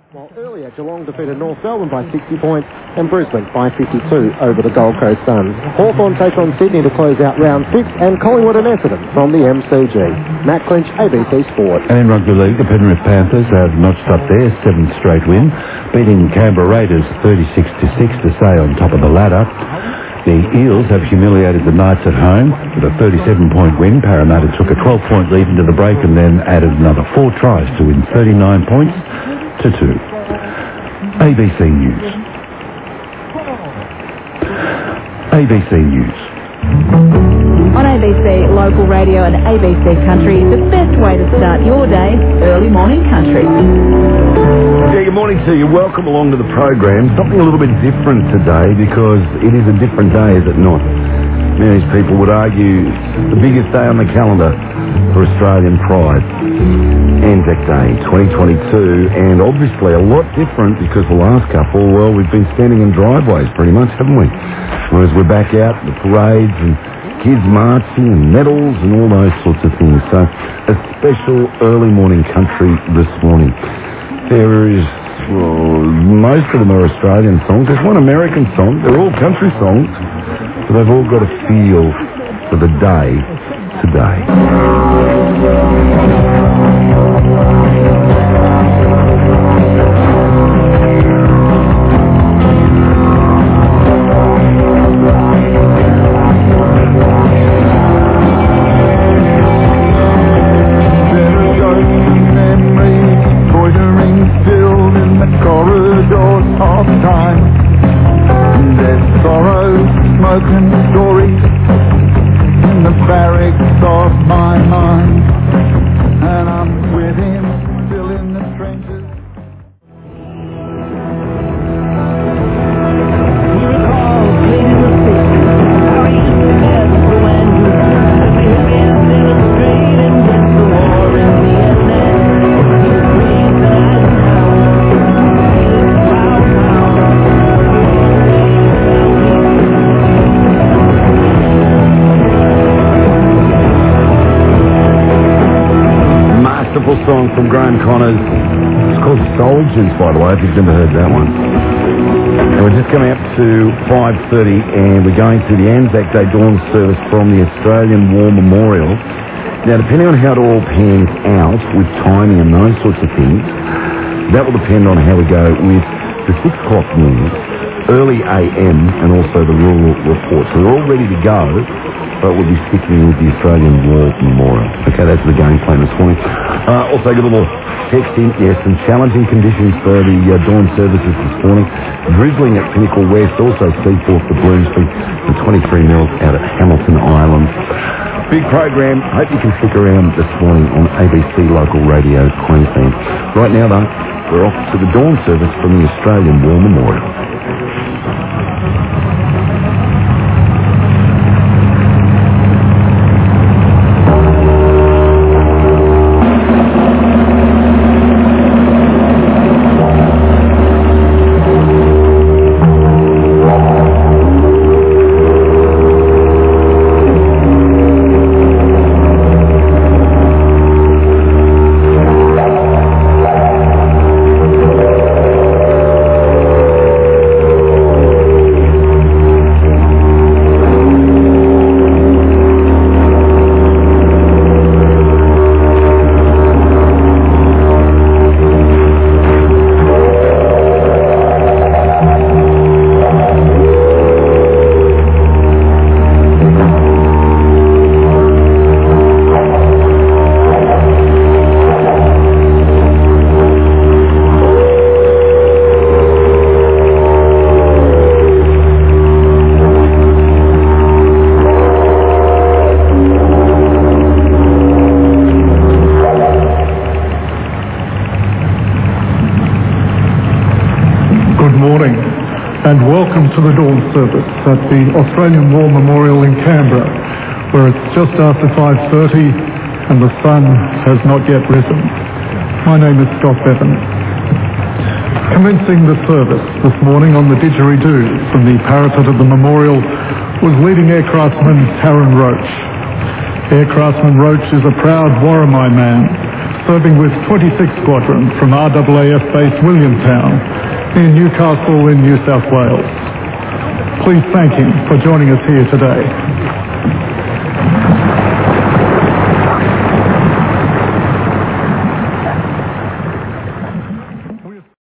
Well, earlier, Geelong defeated North Melbourne by 60 points and Brisbane by 52 over the Gold Coast Suns. Hawthorn take on Sydney to close out round 6 and Collingwood and Essendon from the MCG. Matt Clinch, ABC Sport. And in Rugby League, the Penrith Panthers have notched up their 7th straight win, beating Canberra Raiders 36-6 to stay on top of the ladder. The Eels have humiliated the Knights at home with a 37-point win. Parramatta took a 12-point lead into the break and then added another 4 tries to win 39 points to 2. ABC News. ABC News. On ABC Local Radio and ABC Country, the best way to start your day, early morning country. Yeah, good morning to you. Welcome along to the program. Something a little bit different today because it is a different day, is it not? Many people would argue it's the biggest day on the calendar for Australian pride. Anzac Day 2022, and obviously a lot different because the last couple, well, we've been standing in driveways pretty much, haven't we? Whereas we're back out, the parades and kids marching and medals and all those sorts of things. So a special early morning country this morning. There is, well, most of them are Australian songs. There's one American song. They're all country songs, but they've all got a feel for the day today. Song from Graham Connors. It's called Soldiers, by the way, if you've never heard that one. And we're just coming up to 5:30 and we're going to the Anzac Day dawn service from the Australian War Memorial. Now, depending on how it all pans out with timing and those sorts of things, that will depend on how we go with the 6 o'clock news, early AM, and also the rural report. So we're all ready to go, but we'll be sticking with the Australian War Memorial. Okay, that's the game plan this morning. Also, get a little text in. Yes, some challenging conditions for the dawn services this morning. Drizzling at Pinnacle West, also Seaforth to Bloomsbury, and 23 mils out at Hamilton Island. Big program. Hope you can stick around this morning on ABC Local Radio Queensland. Right now, though, we're off to the dawn service from the Australian War Memorial. And welcome to the dawn service at the Australian War Memorial in Canberra, where it's just after 5:30 and the sun has not yet risen. My name is Scott Bevan. Commencing the service this morning on the didgeridoo from the parapet of the memorial was leading aircraftsman Taron Roach. Aircraftsman Roach is a proud Warramai man, serving with 26 Squadron from RAAF Base Williamtown in Newcastle in New South Wales. Please thank him for joining us here today.